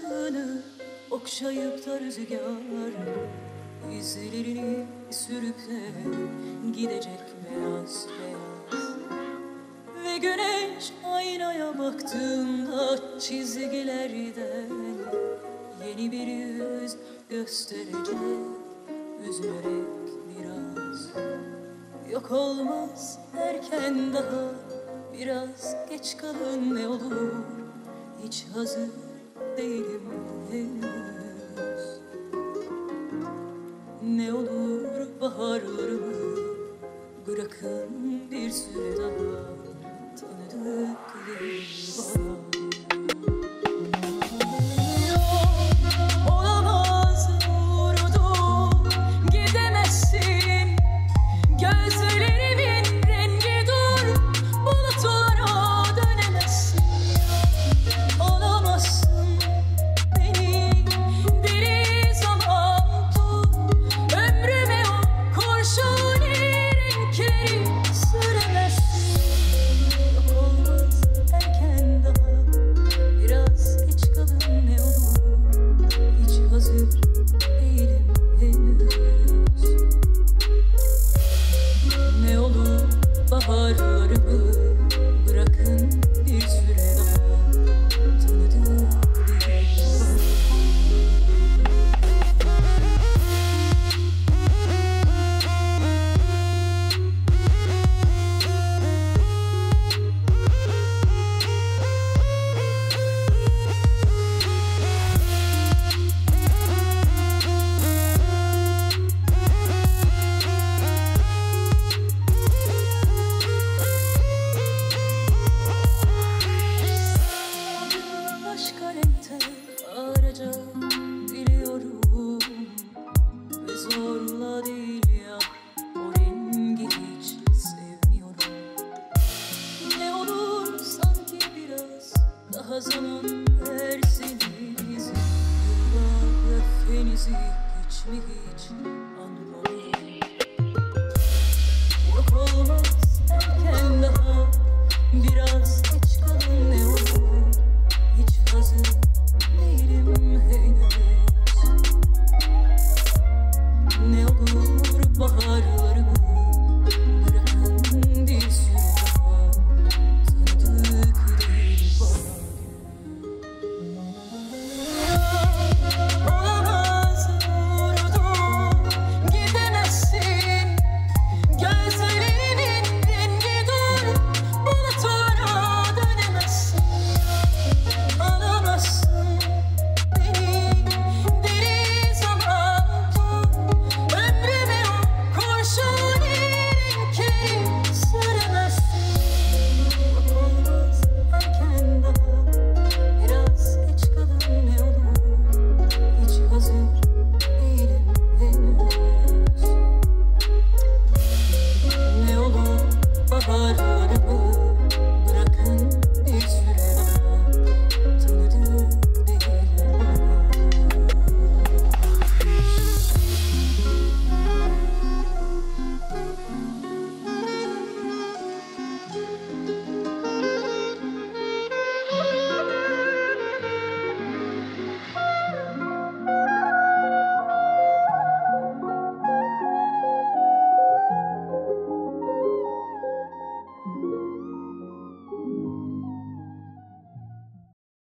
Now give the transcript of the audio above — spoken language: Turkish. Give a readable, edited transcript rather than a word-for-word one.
aşkını okşayıp da rüzgar izlerini sürüp de gidecek beyaz beyaz. Ve güneş aynaya baktığında çizgilerden yeni bir yüz gösterecek, üzülerek biraz. Yok olmaz erken, daha biraz geç kalın ne olur, hiç hazır değilim henüz. Ne olur baharlarımı bırakın bir süre daha, tanıdık değil bana. Olamaz vurdum, gidemezsin. Gözlerimin rengi dur, bulutlara dönemezsin. Olamazsın beni deli zaman dur, ömrüme o kurşuni renkleri süremezsin. Yok olmaz erken, daha biraz geç kalın ne olur, hiç hazır değilim henüz. Ne olur baharlarımı bırakın bir süre daha, tanıdık değil bana. Başka renkte arayacağım biliyorum, ve zorla değil ya, o rengi hiç sevmiyorum. Ne olur sanki biraz daha zaman verseniz, yıllar öfkenizi hiç mi hiç